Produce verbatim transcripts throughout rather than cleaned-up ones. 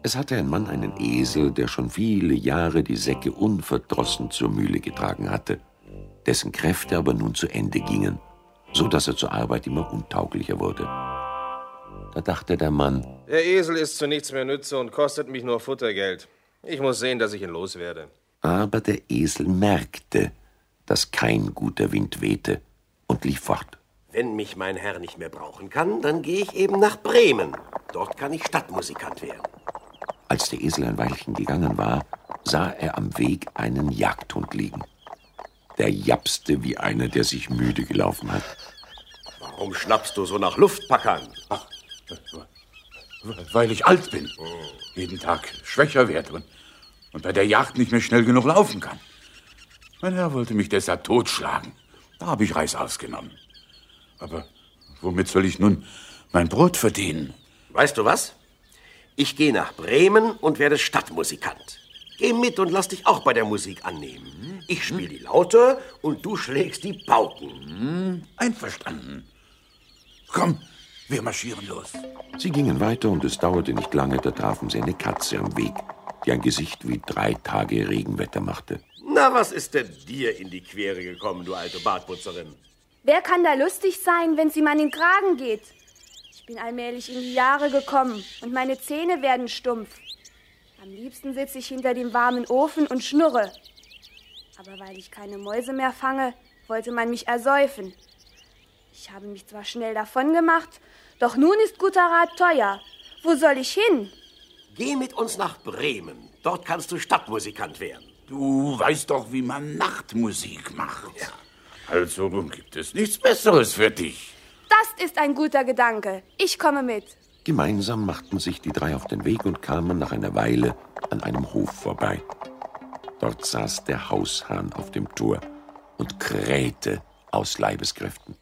Es hatte ein Mann einen Esel, der schon viele Jahre die Säcke unverdrossen zur Mühle getragen hatte, dessen Kräfte aber nun zu Ende gingen, so dass er zur Arbeit immer untauglicher wurde. Da dachte der Mann: Der Esel ist zu nichts mehr nütze und kostet mich nur Futtergeld. Ich muss sehen, dass ich ihn loswerde. Aber der Esel merkte, dass kein guter Wind wehte und lief fort. Wenn mich mein Herr nicht mehr brauchen kann, dann gehe ich eben nach Bremen. Dort kann ich Stadtmusikant werden. Als der Esel ein Weilchen gegangen war, sah er am Weg einen Jagdhund liegen. Der japste wie einer, der sich müde gelaufen hat. Warum schnappst du so nach Luftpackern? Ach, weil ich alt bin. Jeden Tag schwächer werde und, und bei der Jagd nicht mehr schnell genug laufen kann. Mein Herr wollte mich deshalb totschlagen. Da habe ich Reißaus genommen. Aber womit soll ich nun mein Brot verdienen? Weißt du was? Ich gehe nach Bremen und werde Stadtmusikant. Geh mit und lass dich auch bei der Musik annehmen. Ich spiele die Laute und du schlägst die Pauken. Hm, einverstanden. Komm, wir marschieren los. Sie gingen weiter und es dauerte nicht lange, da trafen sie eine Katze am Weg, die ein Gesicht wie drei Tage Regenwetter machte. Na, was ist denn dir in die Quere gekommen, du alte Bartputzerin? Wer kann da lustig sein, wenn es ihm an den Kragen geht? Ich bin allmählich in die Jahre gekommen und meine Zähne werden stumpf. Am liebsten sitze ich hinter dem warmen Ofen und schnurre. Aber weil ich keine Mäuse mehr fange, wollte man mich ersäufen. Ich habe mich zwar schnell davon gemacht, doch nun ist guter Rat teuer. Wo soll ich hin? Geh mit uns nach Bremen. Dort kannst du Stadtmusikant werden. Du weißt doch, wie man Nachtmusik macht. Ja. Also gibt es nichts Besseres für dich. Das ist ein guter Gedanke. Ich komme mit. Gemeinsam machten sich die drei auf den Weg und kamen nach einer Weile an einem Hof vorbei. Dort saß der Haushahn auf dem Tor und krähte aus Leibeskräften.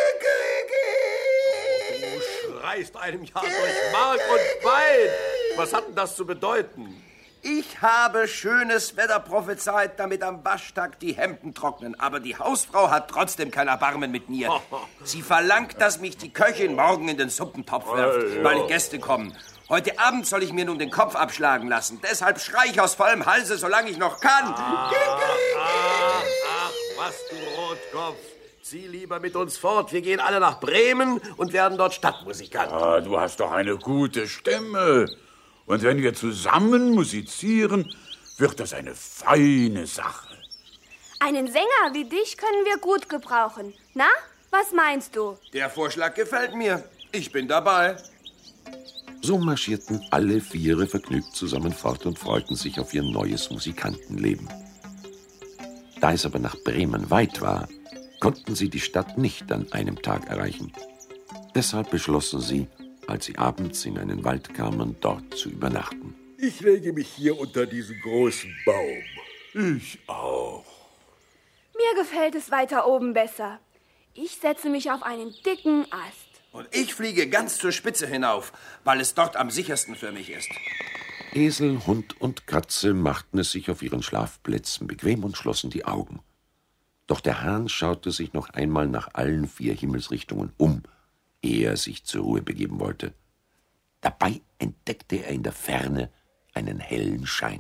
Du schreist einem ja durch Mark und Bein. Was hat denn das zu bedeuten? Ich habe schönes Wetter prophezeit, damit am Waschtag die Hemden trocknen. Aber die Hausfrau hat trotzdem kein Erbarmen mit mir. Sie verlangt, dass mich die Köchin morgen in den Suppentopf wirft, weil Gäste kommen. Heute Abend soll ich mir nun den Kopf abschlagen lassen. Deshalb schrei ich aus vollem Halse, solange ich noch kann. Ach, ach, ach, was du Rotkopf. Zieh lieber mit uns fort. Wir gehen alle nach Bremen und werden dort Stadtmusikant. Ah, du hast doch eine gute Stimme. Und wenn wir zusammen musizieren, wird das eine feine Sache. Einen Sänger wie dich können wir gut gebrauchen. Na, was meinst du? Der Vorschlag gefällt mir. Ich bin dabei. So marschierten alle Viere vergnügt zusammen fort und freuten sich auf ihr neues Musikantenleben. Da es aber nach Bremen weit war, konnten sie die Stadt nicht an einem Tag erreichen. Deshalb beschlossen sie, als sie abends in einen Wald kamen, dort zu übernachten. Ich lege mich hier unter diesen großen Baum. Ich auch. Mir gefällt es weiter oben besser. Ich setze mich auf einen dicken Ast. Und ich fliege ganz zur Spitze hinauf, weil es dort am sichersten für mich ist. Esel, Hund und Katze machten es sich auf ihren Schlafplätzen bequem und schlossen die Augen. Doch der Hahn schaute sich noch einmal nach allen vier Himmelsrichtungen um, ehe er sich zur Ruhe begeben wollte. Dabei entdeckte er in der Ferne einen hellen Schein.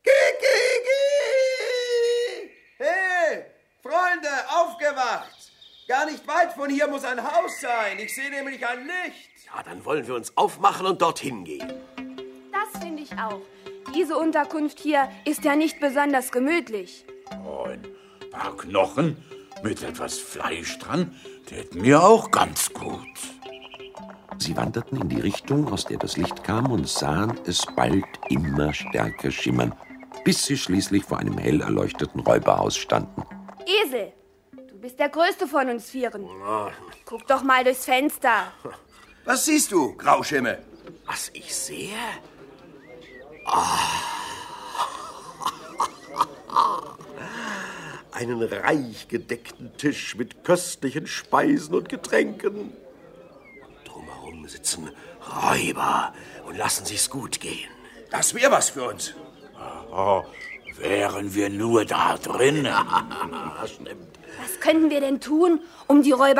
Hey, Freunde, aufgewacht! Gar nicht weit von hier muss ein Haus sein. Ich sehe nämlich ein Licht. Ja, dann wollen wir uns aufmachen und dorthin gehen. Das finde ich auch. Diese Unterkunft hier ist ja nicht besonders gemütlich. Oh, ein paar Knochen mit etwas Fleisch dran täten mir auch ganz gut. Sie wanderten in die Richtung, aus der das Licht kam, und sahen es bald immer stärker schimmern, bis sie schließlich vor einem hell erleuchteten Räuberhaus standen. Esel, du bist der Größte von uns Vieren. Guck doch mal durchs Fenster. Was siehst du, Grauschimmel? Was ich sehe? Oh. Einen reich gedeckten Tisch mit köstlichen Speisen und Getränken. Drumherum sitzen Räuber und lassen sich's gut gehen. Das wäre was für uns. Oh, wären wir nur da drin. Das stimmt. Was könnten wir denn tun, um die Räuber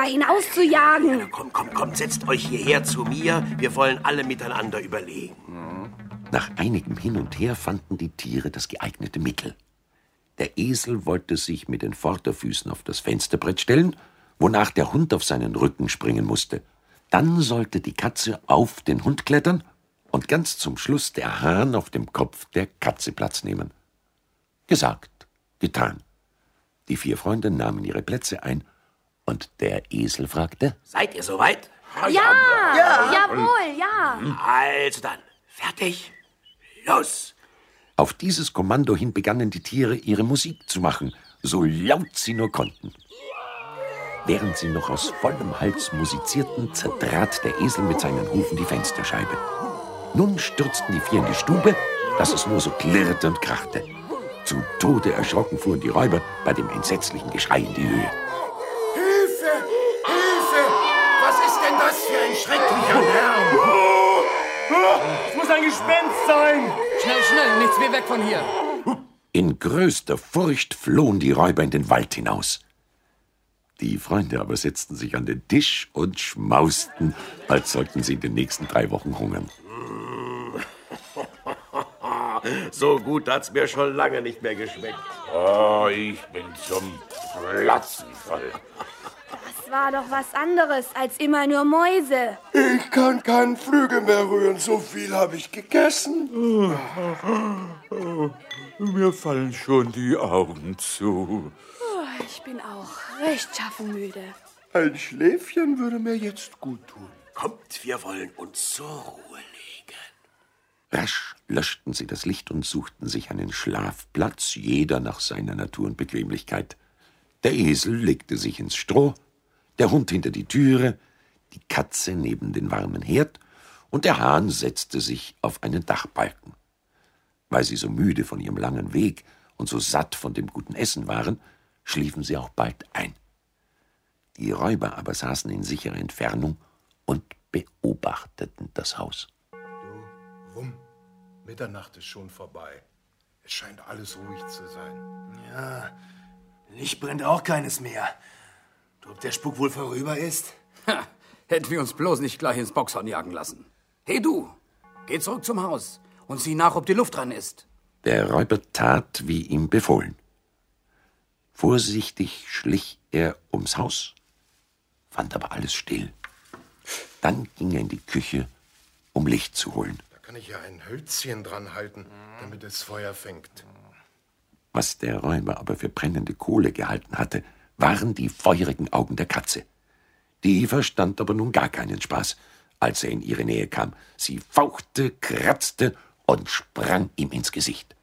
hinauszujagen? Ja, komm, komm, komm, setzt euch hierher zu mir. Wir wollen alle miteinander überlegen. Nach einigem Hin und Her fanden die Tiere das geeignete Mittel. Der Esel wollte sich mit den Vorderfüßen auf das Fensterbrett stellen, wonach der Hund auf seinen Rücken springen musste. Dann sollte die Katze auf den Hund klettern und ganz zum Schluss der Hahn auf dem Kopf der Katze Platz nehmen. Gesagt, getan. Die vier Freunde nahmen ihre Plätze ein und der Esel fragte: Seid ihr soweit? Ja, ja, jawohl, ja. Also dann, fertig, los! Auf dieses Kommando hin begannen die Tiere, ihre Musik zu machen, so laut sie nur konnten. Während sie noch aus vollem Hals musizierten, zertrat der Esel mit seinen Hufen die Fensterscheibe. Nun stürzten die vier in die Stube, dass es nur so klirrte und krachte. Zu Tode erschrocken fuhren die Räuber bei dem entsetzlichen Geschrei in die Höhe. Hilfe! Hilfe! Was ist denn das für ein schrecklicher Lärm? Es muss ein Gespenst sein! Schnell, schnell, nichts mehr weg von hier! In größter Furcht flohen die Räuber in den Wald hinaus. Die Freunde aber setzten sich an den Tisch und schmausten, als sollten sie in den nächsten drei Wochen hungern. So gut hat's mir schon lange nicht mehr geschmeckt. Oh, ich bin zum Platzen voll. Das war doch was anderes als immer nur Mäuse. Ich kann keinen Flügel mehr rühren, so viel habe ich gegessen. Mir fallen schon die Augen zu. Oh, ich bin auch rechtschaffen müde. Ein Schläfchen würde mir jetzt gut tun. Kommt, wir wollen uns zur Ruhe legen. Rasch löschten sie das Licht und suchten sich einen Schlafplatz, jeder nach seiner Natur und Bequemlichkeit. Der Esel legte sich ins Stroh, der Hund hinter die Türe, die Katze neben den warmen Herd und der Hahn setzte sich auf einen Dachbalken. Weil sie so müde von ihrem langen Weg und so satt von dem guten Essen waren, schliefen sie auch bald ein. Die Räuber aber saßen in sicherer Entfernung und beobachteten das Haus. Du, Wumm, Mitternacht ist schon vorbei. Es scheint alles ruhig zu sein. Ja, Licht brennt auch keines mehr. Du, ob der Spuk wohl vorüber ist? Ha, hätten wir uns bloß nicht gleich ins Boxhorn jagen lassen. Hey du, geh zurück zum Haus und sieh nach, ob die Luft dran ist. Der Räuber tat, wie ihm befohlen. Vorsichtig schlich er ums Haus, fand aber alles still. Dann ging er in die Küche, um Licht zu holen. Da kann ich ja ein Hölzchen dran halten, damit es Feuer fängt. Was der Räuber aber für brennende Kohle gehalten hatte, waren die feurigen Augen der Katze. Die verstand aber nun gar keinen Spaß, als er in ihre Nähe kam. Sie fauchte, kratzte und sprang ihm ins Gesicht.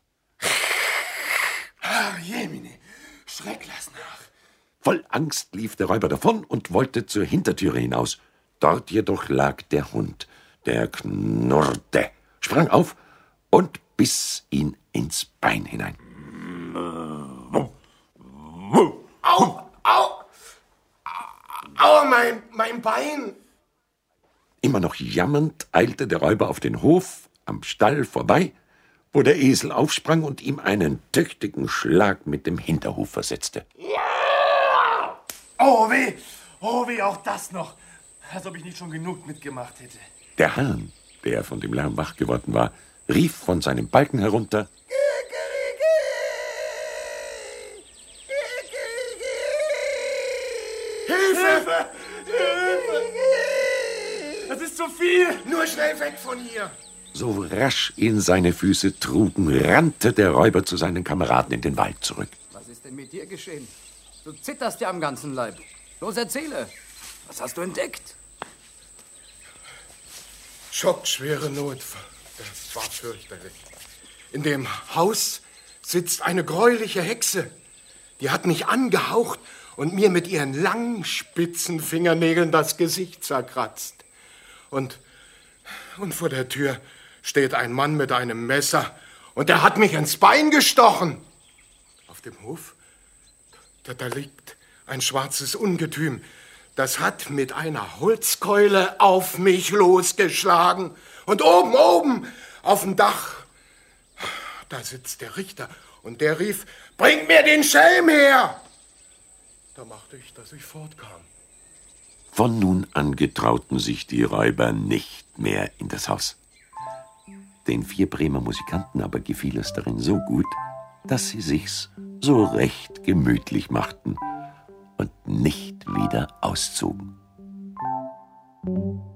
Ach, Jemine, schreck lass nach. Voll Angst lief der Räuber davon und wollte zur Hintertüre hinaus. Dort jedoch lag der Hund. Der knurrte, sprang auf und biss ihn ins Bein hinein. Au, au, au, mein, mein Bein. Immer noch jammernd eilte der Räuber auf den Hof am Stall vorbei, wo der Esel aufsprang und ihm einen tüchtigen Schlag mit dem Hinterhuf versetzte. Oh weh, oh weh, auch das noch. Als ob ich nicht schon genug mitgemacht hätte. Der Hahn, der von dem Lärm wach geworden war, rief von seinem Balken herunter: Hilfe! Hilfe! Das ist zu viel! Nur schnell weg von hier! So rasch ihn seine Füße trugen, rannte der Räuber zu seinen Kameraden in den Wald zurück. Was ist denn mit dir geschehen? Du zitterst ja am ganzen Leib. Los, erzähle. Was hast du entdeckt? Schockschwere Not. Das war fürchterlich. In dem Haus sitzt eine gräuliche Hexe. Die hat mich angehaucht und mir mit ihren langen, spitzen Fingernägeln das Gesicht zerkratzt. Und, und vor der Tür steht ein Mann mit einem Messer und der hat mich ins Bein gestochen. Auf dem Hof, da, da liegt ein schwarzes Ungetüm. Das hat mit einer Holzkeule auf mich losgeschlagen. Und oben, oben, auf dem Dach, da sitzt der Richter und der rief: Bringt mir den Schelm her! Da machte ich, dass ich fortkam. Von nun an getrauten sich die Räuber nicht mehr in das Haus. Den vier Bremer Musikanten aber gefiel es darin so gut, dass sie sich's so recht gemütlich machten und nicht wieder auszogen.